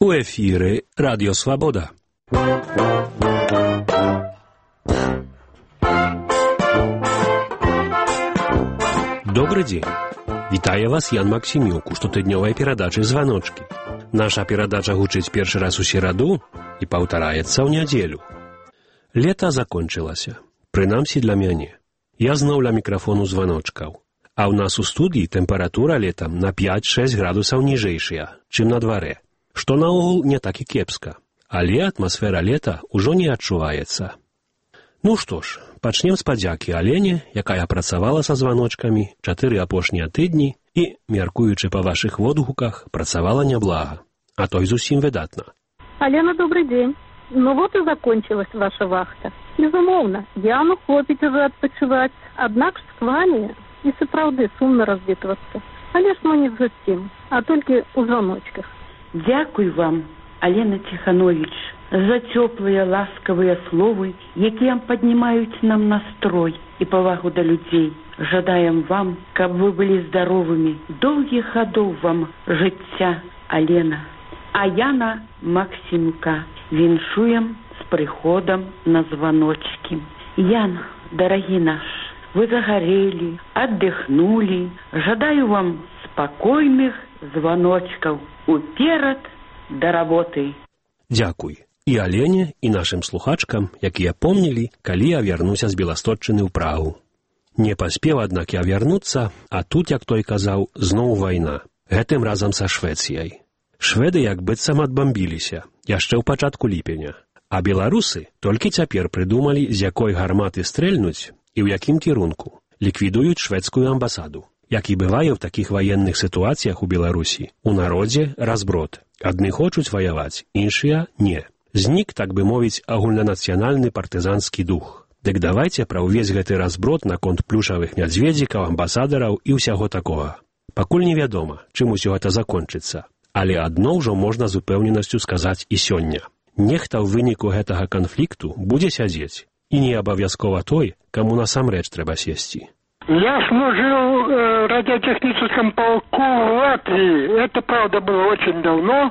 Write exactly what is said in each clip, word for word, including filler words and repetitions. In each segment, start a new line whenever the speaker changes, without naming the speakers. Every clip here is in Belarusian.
У эфіры Радіо Свабода. Добрый дзень. Вітае вас Ян Максімюк у штотыднёвай перадачы «Званочкі». Наша перадача гучыць першы раз у сераду і паўтараецца ў нядзелю. Лета закончылася, прынамсі для мяне. Я зноў ля мікрафону званочкаў. А ў нас у студыі тэмпература летам на пяць-шэсць градусаў ніжэйшая, чым на дварэ. Што наогул не так і кепска, але атмасфера лета ўжо не адчуваецца. Ну што ж, пачнем з падзякі Алене, якая працавала са званочкамі чатыры апошнія тыдні і, мяркуючы па вашых водгуках, працавала няблага, а то і зусім выдатна.
Алена, добрый день. Ну вот и закончилась ваша вахта. Безумоўна, Яну хлопіць уже адпачываць, аднак ж з вами і сапраўды сумна развітвацца. Але ж ну не зусім, а толькі ў званочках.
Дзякуй вам, Алена Ціхановіч, за цёплыя ласкавыя словы, якія паднімаюць нам настрой і павагу да людзей. Жадаем вам, каб вы былі здаровымі, доўгіх гадоў вам жыцця, Алена. А Яна Максімюка віншуем з прыходам на званочкі. Ян, дарагі наш, вы загарэлі, аддыхнулі. Жадаю вам спакойных званочкаў уперад да работы.
Дзякуй і Алене, і нашым слухачкам, якія помнілі, калі я вярнуся з Беластотчыны ў Прагу. Не паспеў, аднак, я вярнуцца, а тут, як той казаў, зноў вайна. Гэтым разам са Швецыяй. Шведы як быццам адбамбіліся, яшчэ ў пачатку ліпеня. А беларусы толькі цяпер прыдумалі, з якой гарматы стрэльнуць і ў якім кірунку. Ліквідуюць шведскую амбасаду. Як і бывае ў такіх ваенных сітуацыях у Беларусі, у народзе разброд. Адны хочуць ваяваць, іншыя не. Знік, так бы мовіць, агульнанацыянальны партызанскі дух. Дык давайце пра ўвесь гэты разброд наконт плюшавых нядзведзікаў, амбасадараў і ўсяго такога. Пакуль невядома, чым усё гэта закончыцца. Але адно ўжо можна з упэўненасцю сказаць і сёння. Нехта ў выніку гэтага канфлікту будзе сядзець. І не абавязкова той, каму насамрэч трэба сесці.
Я служил э, в радиотехническом полку в Латвии. Это, правда, было очень давно.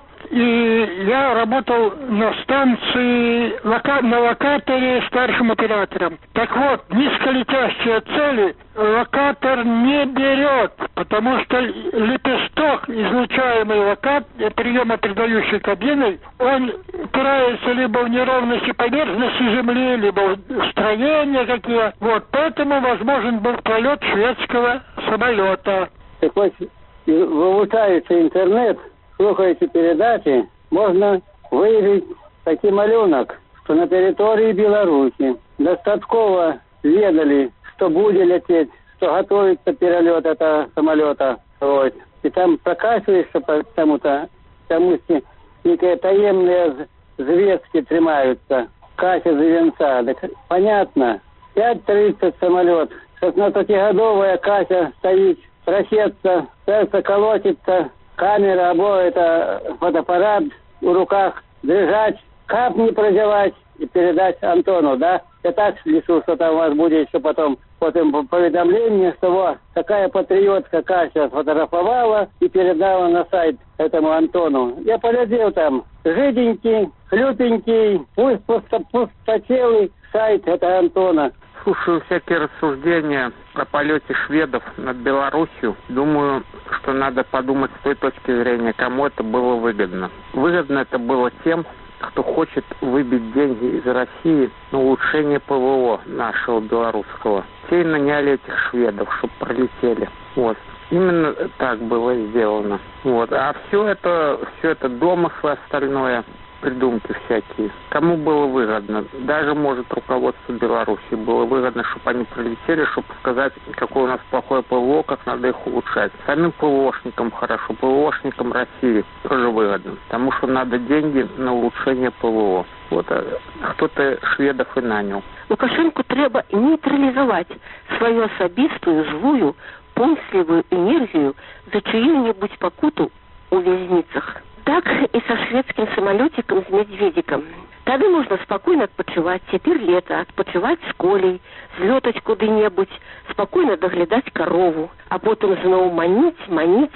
И я работал на станции, лока, на локаторе старшим оператором. Так вот, низколетящие цели локатор не берет, потому что лепесток, излучаемый локат, приема передающей кабиной, он упирается либо в неровности поверхности Земли, либо в строения какие. Вот, поэтому возможен был пролет шведского самолета.
Так вот, вылучается интернет, слухаете передачи, можно выявить такой малюнок, что на территории Беларуси достатково ведали, что будет лететь, что готовится перелет этого самолета. Вот. И там прокачиваешься по тому-то, потому что некие таемные звездки тримаются, кача звенца. Так понятно, пять тридцать самолет, шестнадцатигодовая Кася стоит, трясется, сердце колотится, камера, обои, это фотоаппарат в руках, держать, кап не продевать и передать Антону, да? Я так лишу, что там у вас будет еще потом, потом поведомление, что вот, такая патриотка Кася сфотографовала и передала на сайт этому Антону. Я поглядел там, жиденький, хлюпенький, пусть пустотелый сайт этого Антона.
Слушаю всякие рассуждения о полете шведов над Беларусью. Думаю, что надо подумать с той точки зрения, кому это было выгодно. Выгодно это было тем, кто хочет выбить деньги из России на улучшение ПВО нашего белорусского. Те и наняли этих шведов, чтобы пролетели. Вот. Именно так было сделано. Вот. А все это, все это домыслы остальное, придумки всякие. Кому было выгодно? Даже, может, руководству Беларуси было выгодно, чтобы они прилетели, чтобы сказать, какое у нас плохое ПВО, как надо их улучшать. Самим ПВОшникам хорошо, ПВОшникам России тоже выгодно, потому что надо деньги на улучшение ПВО. Вот, а кто-то шведов и нанял.
Лукашенку треба нейтрализовать свою особистую, злую, помысливую энергию за чью-нибудь покуту у вязницах. Так и со шведским самолетиком с медведиком. Тогда можно спокойно отпочивать, теперь лето, отпочивать с Колей, злетать куда-нибудь, спокойно доглядать корову, а потом снова манить, манить,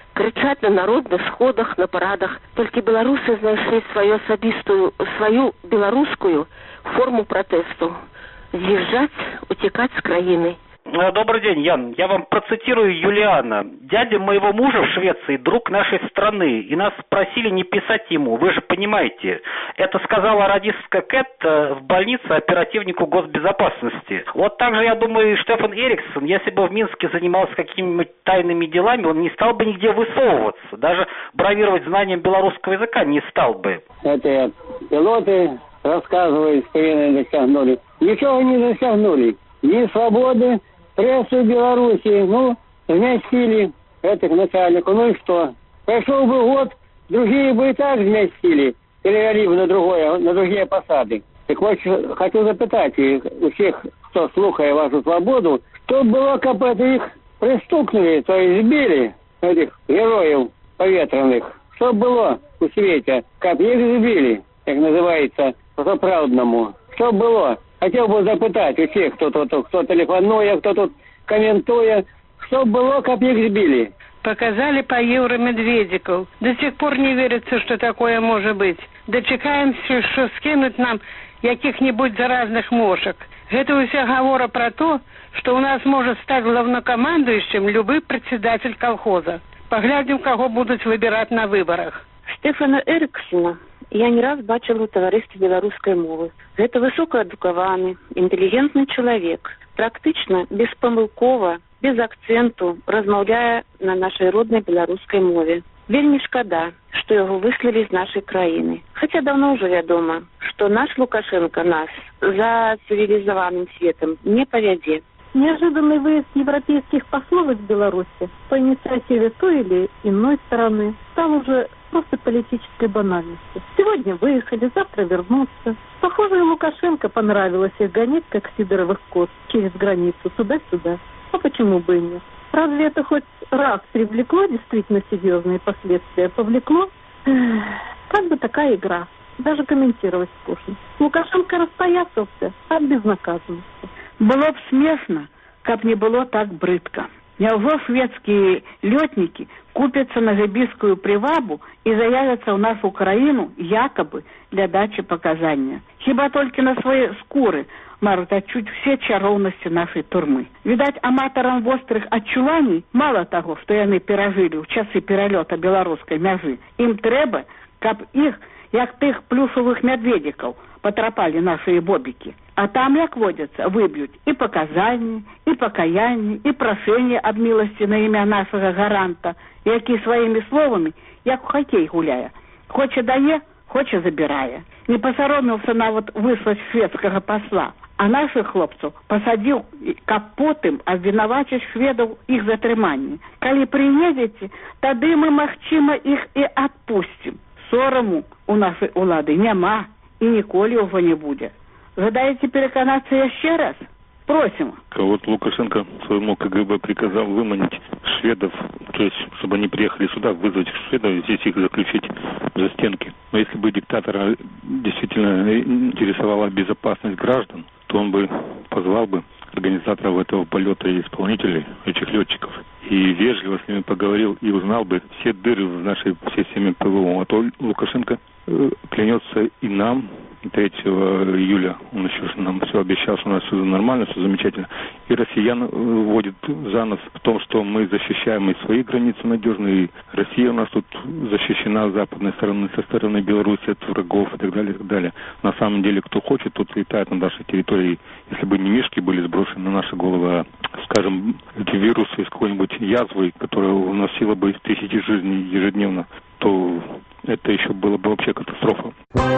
крычаць на народных сходах, на парадах. Толькі беларусы знайшлі сваю асабістую, сваю беларускую форму пратэсту. З'езжаць, уцекаць з краіны.
Добрый день, Ян. Я вам процитирую Юлиана. Дядя моего мужа в Швеции, друг нашей страны, и нас просили не писать ему. Вы же понимаете. Это сказала радистка Кэт в больнице оперативнику госбезопасности. Вот так же, я думаю, Штефан Эриксон, если бы в Минске занимался какими-нибудь тайными делами, он не стал бы нигде высовываться. Даже бравировать знанием белорусского языка не стал бы.
Это пилоты рассказывают, что они достигнули. Ничего не достигнули. Ни свободы, прессу Беларуси, ну, вместили этих начальников. Ну и что? Прошел бы год, другие бы и так вместили, перевели бы на, другое, на другие посады. Так вот, хочу запытать у всех, кто слухает вашу свободу, что было, как это их пристукнули, то есть сбили, этих героев поветренных. Что было у свете, как их сбили, как называется, по-правдному. Что было? Хотел бы запытать у всех, кто тут, кто телефонуя, кто тут комментуя, что было, как их сбили.
Показали по евро медведиков. До сих пор не верится, что такое может быть. Дочекаемся, что скинут нам каких-нибудь заразных мошек. Это уся говора про то, что у нас может стать главнокомандующим любой председатель колхоза. Поглядим, кого будут выбирать на выборах.
Штефана Эриксона я не раз бачила у таварыстве беларускай мовы. Гэта высокаадукаваны, інтэлігентны чалавек, практычна беспамылкова, без акцэнту размаўляе на нашай роднай беларускай мове. Вельмі шкада, што яго выслалі з нашай краіны. Хаця даўно ўжо вядома, што наш Лукашенко нас за цивилизованным светом не поведет.
Неожиданный выезд европейских послов из Беларуси по инициативе той или иной стороны стал уже просто политической банальностью. Сегодня выехали, завтра вернутся. Похоже, и Лукашенко понравилось их гонять, как сидоровых коз, через границу, туда-сюда. А почему бы и нет? Разве это хоть раз привлекло действительно серьезные последствия? Повлекло? Эх, как бы такая игра. Даже комментировать скучно. Лукашенко распоясался от безнаказанности.
Было б смешно, каб не было так брыдка. Няўжо шведские летники купятся на гибискую привабу и заявятся в нашу краину якобы для дачи показания. Хіба только на свои скуры марут отчуть все чароўности нашей турмы. Видать, аматарам вострых адчуваній мало того, что яны перажили в часы пералёта белорусской мяжи. Им трэба, каб их, як тых плюшевых медведиков, потрапали наши бобики. А там, як водится, выбьют и показания, и покаяние, и прошение об милости на имя нашего гаранта, які своими словами, як в хоккей гуляя. Хоче дае, хоче забирая. Не посоромился нават выслать шведского посла, а наших хлопцев посадил капотым обвинувачить шведов их затрыманні. Коли приедете, тады мы, магчыма, их и отпустим. Сораму у нашей улады няма и ніколі его не будет. Жадаете переконаться еще раз? Просим.
Вот Лукашенко своему КГБ приказал выманить шведов, то есть, чтобы они приехали сюда, вызвать шведов и здесь их заключить за стенки. Но если бы диктатора действительно интересовала безопасность граждан, то он бы позвал бы организаторов этого полета и исполнителей, этих летчиков, и вежливо с ними поговорил и узнал бы все дыры в нашей системе ПВО. А то Лукашенко э, клянется и нам, третьего июля, он еще нам все обещал, что у нас все нормально, все замечательно, и россиян вводит за нос в том, что мы защищаем и свои границы надежно, и Россия у нас тут защищена с западной стороны, со стороны Беларуси от врагов и так далее, и так далее. На самом деле, кто хочет, тот летает на нашей территории. Если бы не мишки были сброшены на наши головы, а, скажем, эти вирусы с какой-нибудь язвой, которая уносила бы тысячи жизней ежедневно, то это еще было бы вообще катастрофа.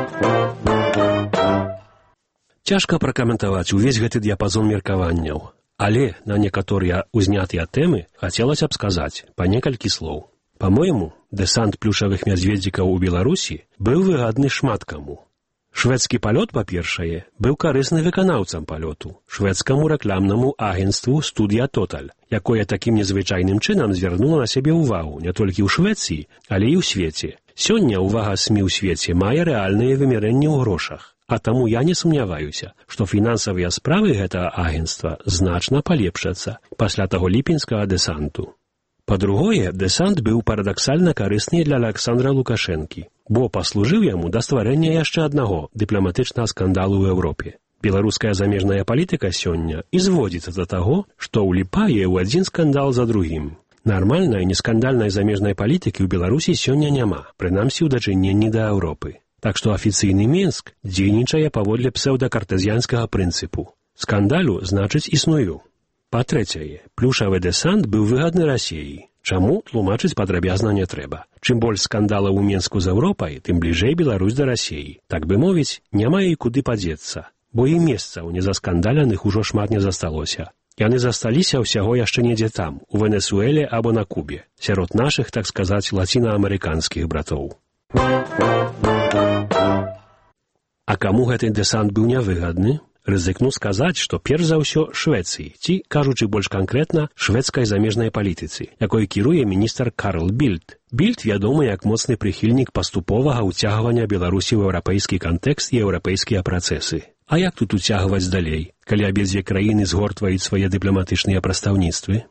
Цяжка пракаментаваць увесь гэты дыяпазон меркаванняў, але на некаторыя узнятыя тэмы хацелася б сказаць па некалькі слоў. Па-мойму, дэсант плюшавых мядзведзікаў у Беларусі быў выгадны шмат каму. Шведскі палёт, па-першае, быў карысны выканаўцам палёту, шведскаму рэкламнаму агенцтву «Студія Тоталь», якое такім незвычайным чынам звярнула на сябе ўвагу не толькі ў Швецыі, але і ў свеце. Сёння ўвага СМІ ў свеце мае рэальныя вымярэнні ў грошах, а таму я не сумняваюся, што фінансавыя справы гэтага агенцтва значна палепшацца пасля таго ліпеньскага дэсанту. Па-другое, дэсант быў парадаксальна карысны для Аляксандра Лукашэнкі, бо паслужыў яму да стварэння яшчэ аднаго дыпламатычнага скандалу ў Еўропе. Беларуская замежная палітыка сёння і зводзіцца да таго, што ўліпае ў адзін скандал за другім. Нармальнай, нескандальнай замежнай палітыкі ў Беларусі сёння няма, прынамсі ў дачыненні да Еўропы. Так што афіцыйны Мінск дзейнічае паводле псеўдакартэзіянскага прынцыпу. Скандалю значыць існую. Па-трэцяе, плюшавы дэсант быў выгадны Расіі. Чаму, тлумачыць падрабязна не трэба. Чым больш скандалаў у Мінску з Еўропай, тым бліжэй Беларусь да Расіі. Так бы мовіць, няма і куды падзецца, бо і месцаў незаскандаляных ужо шмат не засталося. Яны засталіся ўсяго яшчэ недзе там, у Венесуэле або на Кубе, сярод нашых, так сказаць, лацінаамерыканскіх братоў. А каму гэты дэсант быў нявыгадны? Рызыкну сказаць, што перш за ўсё Швецыі, ці, кажучы больш канкрэтна, шведскай замежнай палітыцы, якой кіруе міністр Карл Більд. Більд вядомы як моцны прыхільнік паступовага ўцягвання Беларусі ў еўрапейскі кантэкст і еўрапейскія працэсы. А як тут уцягваць далей, калі абедзве краіны згортваюць свае дыпламатычныя прадстаўніцтвы?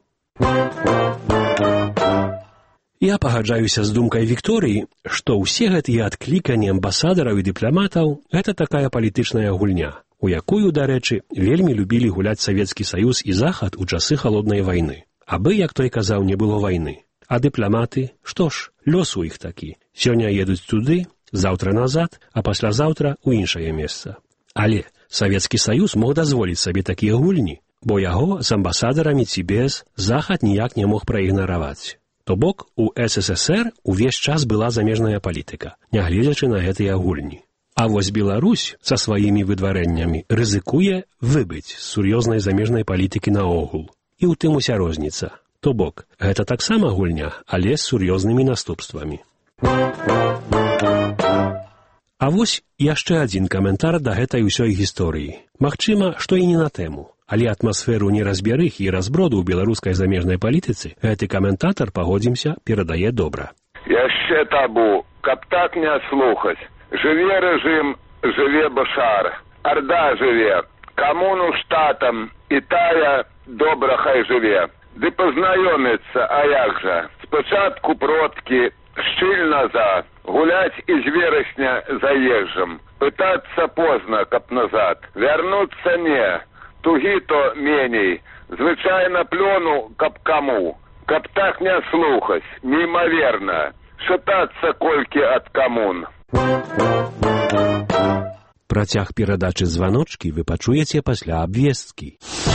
Я пагаджаюся з думкай Вікторыі, што ўсе гэтыя адкліканні амбасадараў і дыпламатаў – гэта такая палітычная гульня, у якую, дарэчы, вельмі любілі гуляць Савецкі Саюз і Захад у часы халоднай вайны. Абы, як той казаў, не было вайны. А дыпламаты, што ж, лёс у іх такі. Сёння едуць туды, заўтра назад, а паслязаўтра ў іншае месца. Але Савецкі Саюз мог дазволіць сабе такія гульні, бо яго з амбасадарамі ці без Захад ніяк не мог праігнараваць. То бок, у эс эс эс ер увесь час была замежная палітыка, нягледзячы на гэтыя гульні. А вось Беларусь са сваімі выдварэннямі рызыкуе выбыць з сур'ёзнай замежнай палітыкі наогул. І ў тым уся розніца. То бок, гэта таксама гульня, але з сур'ёзнымі наступствамі. А вось яшчэ адзін каментар да гэтай усёй гісторыі. Магчыма, што і не на тэму, але атмасферу неразбярыхі і разброду ў беларускай замежнай палітыцы гэты каментатар, пагодзімся, перадае добра.
Яшчэ табу, каб так не слухаць. Жыве рэжым, жыве Башар, Арда жыве, камуну штатам, і тая добра хай жыве. Ды пазнаёміцца, а як жа? Спачатку продкі, шчыльна за, гуляць і з верасня заезжам. Пытацца позна, каб назад, вярнуцца не, тугі то меней, звычайна плёну, каб каму. Каб так не слухаць, неймаверна, шатацца колькі ад камун.
Працяг перадачы званочкі вы пачуеце пасля абвесткі.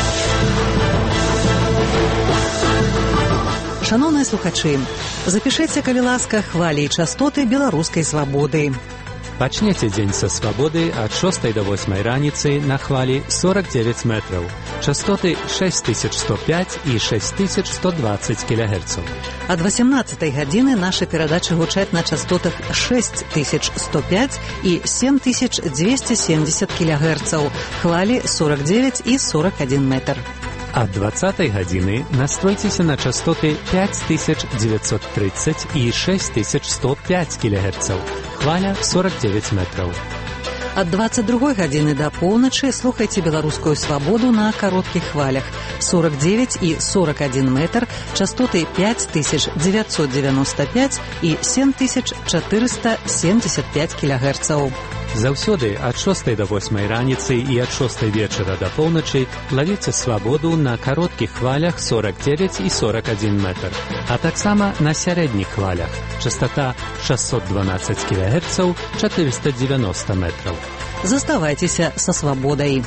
Шановныя слухачы, запішыце, калі ласка, хвалі і частоты беларускай свабоды.
Пачнеце дзень са свабоды ад шостай да восьмай раніцы на хвалі сорок девять метраў. Частоты шесть тысяч сто пять і шесть тысяч сто двадцать кілогерцаў.
Ад восемнадцатай гадзіны нашы перадачы гучаць на частотах шесть тысяч сто пять і семь тысяч двести семьдесят кілогерцаў, хвалі сорок девять і сорок один метр.
Ад двадцатай гадзіны настройцеся на частоты пять тысяч девятьсот тридцать і шесть тысяч сто пять кілогерцаў, хваля сорок девять метраў.
Ад двадцать другой гадзіны да поўначы слухайце беларускую свабоду на кароткіх хвалях сорок девять і сорок один метр, частоты пять тысяч девятьсот девяносто пять і семь тысяч четыреста семьдесят пять кілогерцаў.
Заўсёды ад шостай да восьмай раніцы і ад шостай вечара да поўначы лавіце свабоду на кароткіх хвалях сорок девять і сорок один метр, а таксама на сярэдніх хвалях частота шестьсот двенадцать кілогерцаў, четыреста девяносто метраў.
Заставайцеся са свабодай.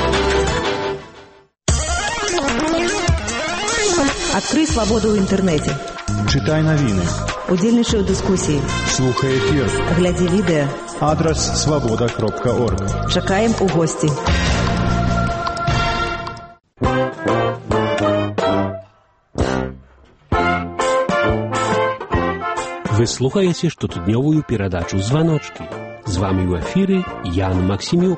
Адкрый свабоду ў інтэрнэце.
Чытай навіны.
Удзельнічай у дыскусіі.
Слухай эфір.
Глядзі відэа.
Адрас свабода кропка орг.
Чакаем у госці.
Вы слухаеце штотыднёвую перадачу «Званочкі». З вамі ў эфіры Ян Максімюк.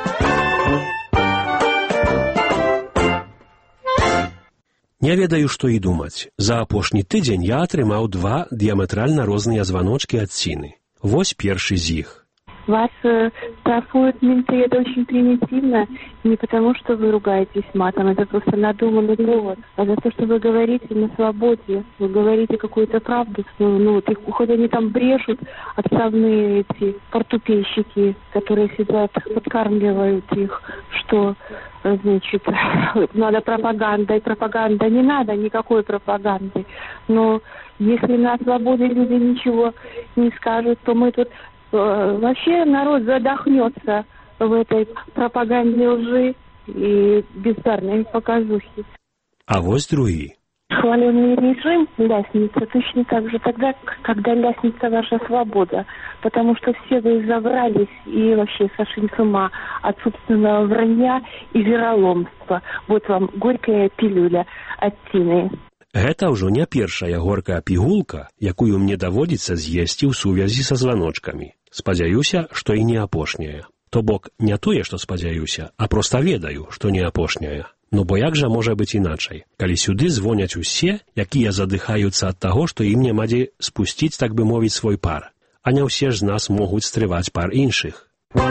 Не ведаю, што і думаць. За апошні тыдзень я атрымаў два дыяметральна розныя званочкі ад Сіны. Вось першы з іх.
Вас э, штрафуют менты, это очень примитивно, не потому что вы ругаетесь матом, это просто надуманный повод, а за то, что вы говорите на свободе, вы говорите какую-то правду, ну, ну вот их, хоть они там брешут, отставные эти портупейщики, которые сидят, подкармливают их, что, значит, надо пропаганда, и пропаганда не надо, никакой пропаганды, но если на свободе люди ничего не скажут, то мы тут э, вообще народ задохнется в этой пропаганде лжи и бездарной показухи.
А вось другі.
Хваленый режим ляснется точно так же тогда, когда ляснится ваша свобода, потому что все вы заврались и вообще сошли с ума от собственного вранья и вероломства. Вот вам горькая пилюля от Тины.
Гэта ўжо не першая горкая пігулка, якую мне даводзіцца з'есці ў сувязі са званочкамі. Спадзяюся, што і не апошняя. То бок, не тое, што спадзяюся, а проста ведаю, што не апошняя. Ну бо як жа можа быць іначай, калі сюды звоняць усе, якія задыхаюцца ад таго, што ім няма дзе спусціць, так бы мовіць, свой пар. А не ўсе ж з нас могуць стрываць пар іншых.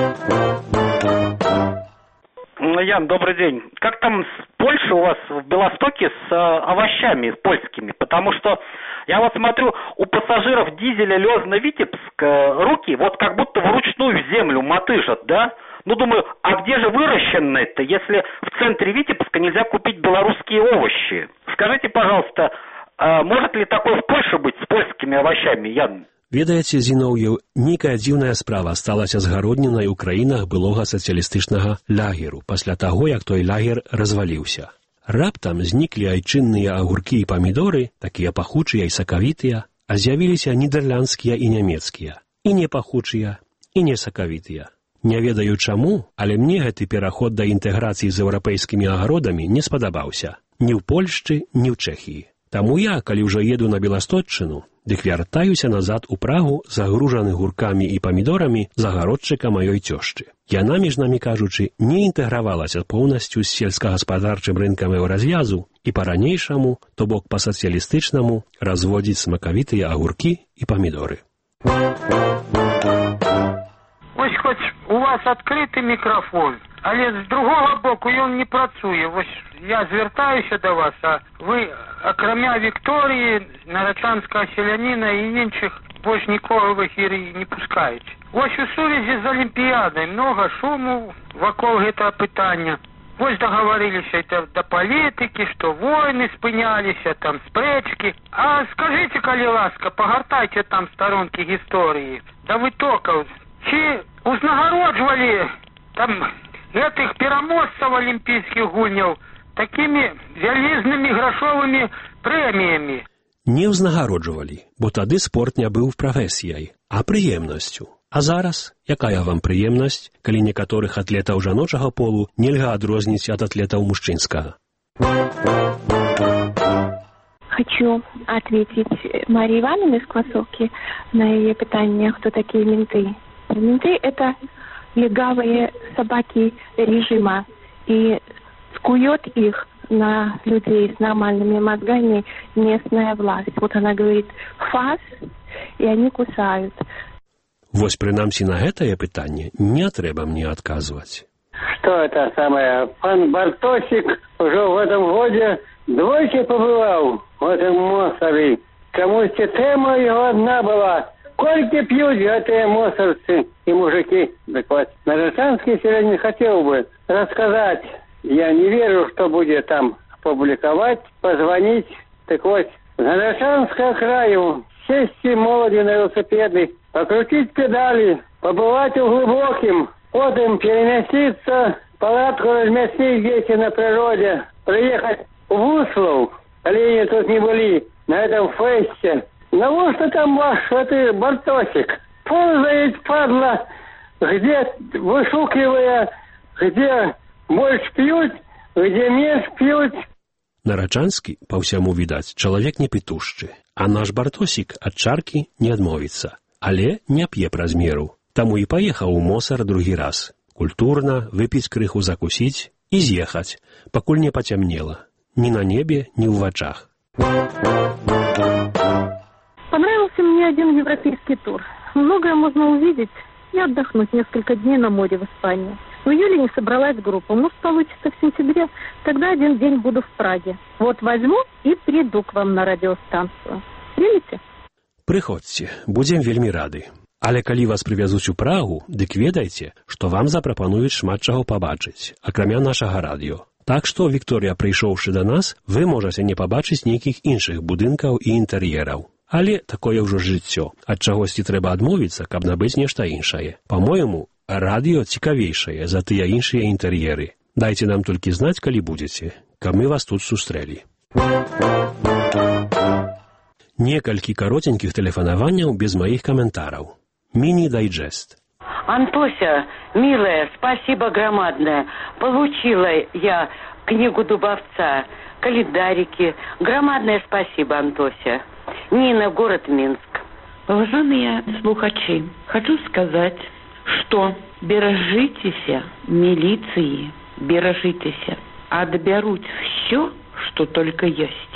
Ян, добрый день. Как там с Польшей у вас в Белостоке с э, овощами польскими? Потому что я вот смотрю, у пассажиров дизеля Лёзно-Витебск э, руки вот как будто вручную в землю мотыжат, да? Ну, думаю, а где же выращенные-то, если в центре Витебска нельзя купить белорусские овощи? Скажите, пожалуйста, э, может ли такое в Польше быть с польскими овощами, Ян?
Ведаеце, Зіноўеў, нейкая дзіўная справа сталася згародненай у краінах былога сацыялістычнага лагеру пасля таго, як той лагер разваліўся. Раптам зніклі айчынныя агуркі і памідоры, такія пахучыя і сакавітыя, а з'явіліся нідерландскія і нямецкія, і не пахучыя, і не сакавітыя. Не ведаю чаму, але мне гэты пераход да інтэграцыі з еўрапейскімі агародамі не спадабаўся. Ні ў Польшчы, ні ў Чэхіі. Таму я, калі ўжо еду на Беластотчыну, дык вяртаюся назад у Прагу, загружаны гуркамі і памідорамі з агародчыка маёй цёшчы. Яна, між намі кажучы, не інтэгравалася поўнасцю з сельскагаспадарчым рынкам еўразвязу і па-ранейшаму, то бок па-сацыялістычнаму, разводзіць смакавітыя агуркі і памідоры.
Ось хоць у вас адкрыты мікрафон, але з другога боку ён не працуе. Вось я звяртаюся да вас, а вы, акрамя Вікторыі, нарачанскага селяніна і іншых, больш нікога в эфіры не пускаеце. Вось у сувязі з Алімпіядай многа шуму вакол гэтага пытання. Вось дагаварыліся да палітыкі, што войны спыняліся, там спрэчкі. А скажыце, калі ласка, пагартайце там старонкі гісторыі, да вытокаў. Ці узнагароджвалі там гэтых пераможцаў алімпійскіх гульняў такімі вялізнымі грашовымі прэміямі?
Не ўзнагароджвалі, бо тады спорт не быў прафесіяй, а прыемнасцю. А зараз, якая вам прыемнасць, калі некаторых атлетаў жаночага полу нельга адрозніць ад атлетаў мужчынскага?
Хочу ответить Марии Ивановне из Квасовки на ее питание, кто такие менты. Менты – это легавые собаки режима, и скует их на людей с нормальными мозгами местная власть. Вот она говорит «фас», и они кусают.
Вось прынамсі на гэтае пытанне не трэба мне адказваць.
Что это самое? Пан Бартосик уже в этом годе двойки побывал в этом Мосоре. Кому-то тема его одна была. Сколько пьют гэтые мосорцы и мужики? Так вот, нарочанский сегодня хотел бы рассказать. Я не верю, что будет там опубликовать, позвонить. Так вот, в Нарочанском краю сесть молоди на велосипеды, покрутить педали, побывать у глубоким, потом переместиться, палатку разместить где-то на природе, приехать в Услов, олени тут не были, на этом фесте. Ну что там ваш, это Бартосик, ползает, падла, где вышукивая, где больше пьют, где меньше пьют.
Нарачанскі, па ўсяму відаць, чалавек не пітушчы, а наш Бартосік ад чаркі не адмовіцца, але не п'е праз меру. Таму і паехаў у Мосар другі раз. Культурна, выпіць крыху закусіць і з'ехаць, пакуль не пацямнела. Ні на небе, ні ў вачах.
Понравился мне один европейский тур. Многое можно увидеть и отдохнуть несколько дней на море в Испании. В июле не собралась группа. Может, получится в сентябре. Тогда один день буду в Праге. Вот возьму и приду к вам на радиостанцию. Примете?
Прыходзьце, будзем вельмі рады. Але калі вас прывязуць у Прагу, дык ведайце, што вам запрапануюць шмат чаго пабачыць, акрамя нашага радыё. Так што, Вікторыя, прыйшоўшы да нас, вы можаце не пабачыць нейкіх іншых будынкаў і інтэр'ераў. Але такое ўжо жыццё. Ад чагосьці трэба адмовіцца, каб набыць нешта іншае. Па-мойму, радыё цікавейшае за тыя іншыя інтэр'еры. Дайце нам толькі знаць, калі будзеце, каб мы вас тут сустрэлі. Некалькі каротенькіх тэлефанаванняў без маіх каментараў. Мини-дайджест.
Антося, милая, спасибо громадное. Получила я книгу Дубовца, календарики. Громадное спасибо, Антося. Нина, город Минск. Уважаемые слухачи, хочу сказать, что бережитесь милиции, бережитесь. Отберут все, что только есть.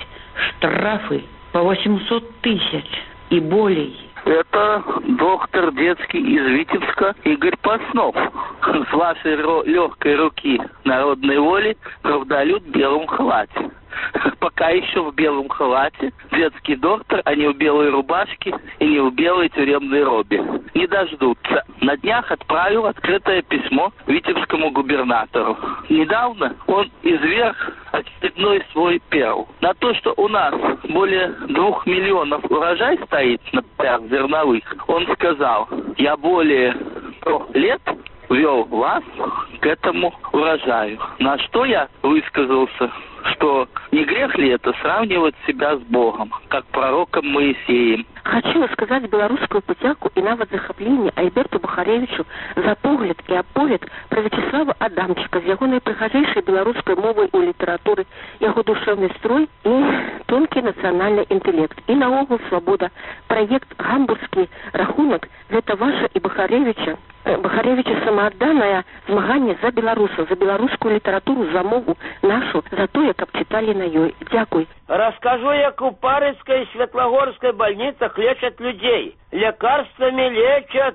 Штрафы по восемьсот тысяч и более.
Это доктор детский из Витебска Игорь Паснов. С вашей легкой руки народной воли правдолюб в белом халате. Пока еще в белом халате, детский доктор, а не в белой рубашке и не в белой тюремной робе. Не дождутся. На днях отправил открытое письмо витебскому губернатору. Недавно он изверг очередной свой перл. На то, что у нас более двух миллионов урожай стоит на полях зерновых, он сказал: я более трех лет вел вас к этому урожаю. На что я высказался, что не грех ли это сравнивать себя с Богом, как пророком Моисеем.
Хочу сказать белорусскую подяку и нават захапление Альберту Бухаревичу за погляд и аповед про Вячеслава Адамчика з ягонай прыгажэйшай беларускай мовай у літаратуры, яго душевный строй и тонкий национальный интеллект. И наогул свобода. Проект «Гамбургский рахунок» — это ваша и Бухаревича Бухаревича самоотданное змаганне за белорусов, за белорусскую литературу, за мову нашу, за то, как читали на ёй. Дякуй.
Расскажу, як у Парыцкой и Светлогорской больницах лечат людей. Лекарствами лечат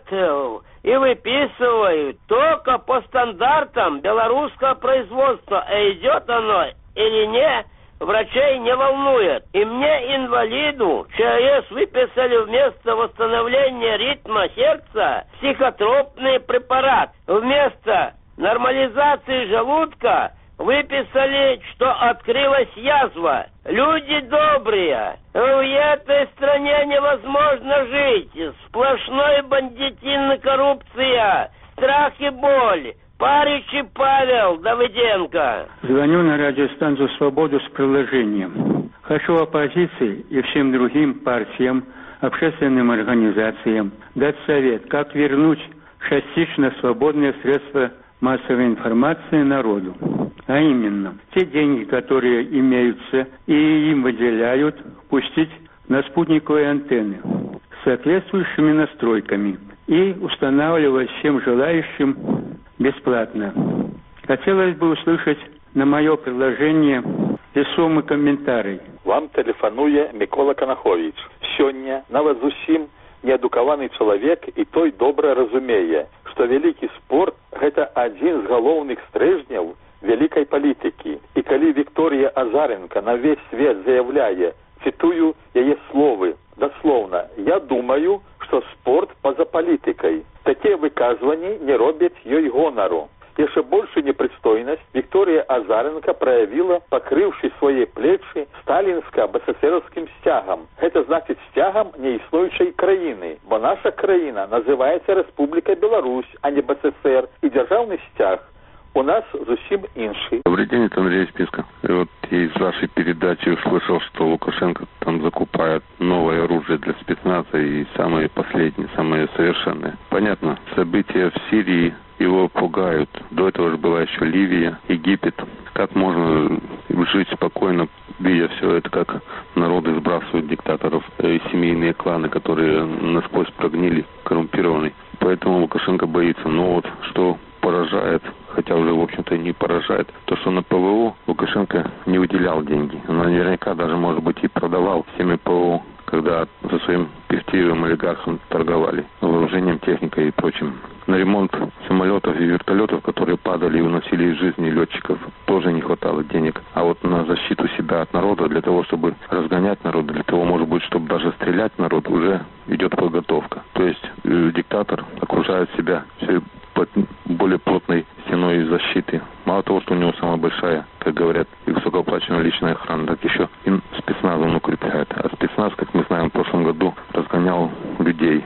и выписывают только по стандартам белорусского производства. А идет оно или не, врачей не волнует. И мне, инвалиду, ЧАЭС выписали вместо восстановления ритма сердца психотропный препарат. Вместо нормализации желудка выписали, что открылась язва. Люди добрые, в этой стране невозможно жить. Сплошной бандитин и коррупция, страх и боль. Паричи Павел Давыденко.
Звоню на радиостанцию «Свободу» с приложением. Хочу оппозиции и всем другим партиям, общественным организациям дать совет, как вернуть частично свободные средства массовой информации народу. А именно, те деньги, которые имеются и им выделяют, пустить на спутниковые антенны с соответствующими настройками и устанавливать всем желающим бесплатно. Хотелось бы услышать на мое предложение весомый комментарий.
Вам тэлефануе Мікола Канахович. Сёння нават зусім неадукаваны чалавек і той добра разумее, што вялікі спорт – гэта адзін з галоўных стрыжняў вялікай палітыкі. І калі Вікторія Азаренко на весь свет заявляе, цитую яе словы, дословно: «Я думаю, что спорт поза политикой». Такие выказывания не робят ей гонору. Еще большую непристойность Виктория Азаренко проявила, покрывшись свои плечи сталинско-бессессеровским стягом. Это значит стягом неиснующей краины, бо наша краина называется Республика Беларусь, а не БССР, и державный стяг у нас зусим инший.
Добрый день, это Андрей из Пинска. И вот я из вашей передачи услышал, что Лукашенко там закупает новое оружие для спецназа и самые последние, самые совершенные. Понятно, события в Сирии его пугают. До этого же была еще Ливия, Египет. Как можно жить спокойно, видя все это, как народы сбрасывают диктаторов и семейные кланы, которые насквозь прогнили, коррумпированы. Поэтому Лукашенко боится. Но вот что поражает, хотя уже, в общем-то, не поражает, то, что на ПВО Лукашенко не выделял деньги. Он наверняка даже, может быть, и продавал всеми ПВО когда за своим пихтеевым олигархом торговали вооружением, техникой и прочим. На ремонт самолетов и вертолетов, которые падали и уносили из жизни летчиков, тоже не хватало денег. А вот на защиту себя от народа, для того, чтобы разгонять народ, для того, может быть, чтобы даже стрелять народ, уже идет подготовка. То есть э, диктатор окружает себя все более плотной стеной защиты. Мало того, что у него самая большая, как говорят, и высокооплачиваемая личная охрана, так еще и спецназ он укрепляет. А спецназ, как мы знаем, в прошлом году разгонял людей.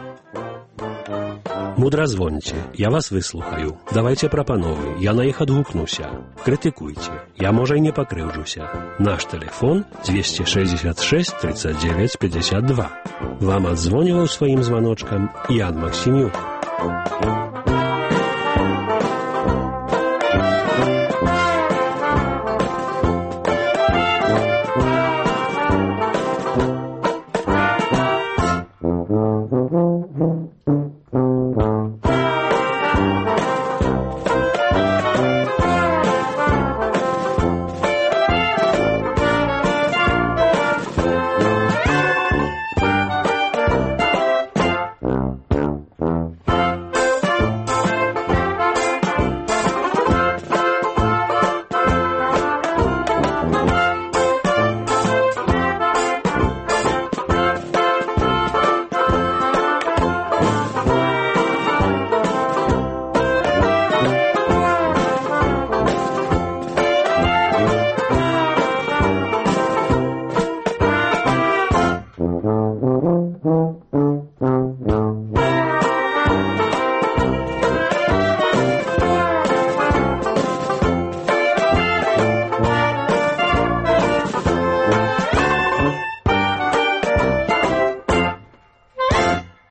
Мудразвоньте, я вас выслухаю. Давайте прапановы, я на іх адгукнуся. Крытыкуйте, я, можа, і не пакрыўджуся. Наш телефон двести шестьдесят шесть тридцать девять пятьдесят два. Вам адзвоніваў сваім званочкам Ян Максимюк.